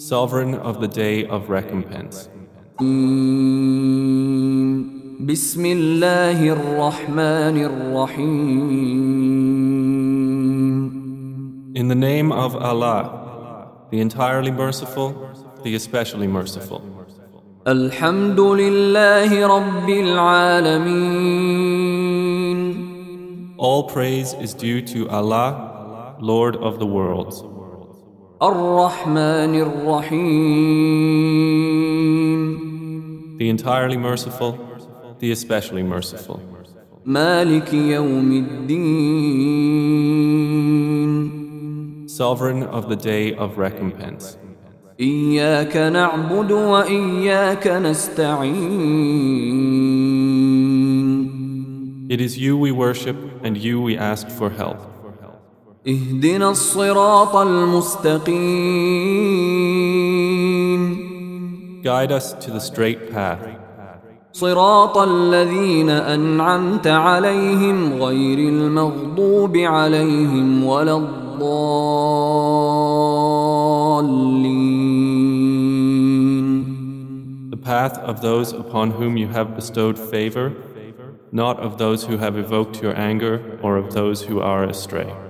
Sovereign of the Day of Recompense. بسم الله الرحمن الرحيم. In the name of Allah, the entirely merciful, the especially merciful. الحمد لله رب العالمين. All praise is due to Allah, Lord of the worlds. الرحمن الرحيم. The entirely merciful, the especially merciful. مالك يوم الدين. Sovereign of the Day of Recompense. إياك نعبد وإياك نستعين. It is you we worship and you we ask for help. اهدنا الصراط المستقيم. Guide us to the straight path. صراط الذين أنعمت عليهم غير المغضوب عليهم ولا الضالين. The path of those upon whom you have bestowed favor, not of those who have evoked your anger or of those who are astray.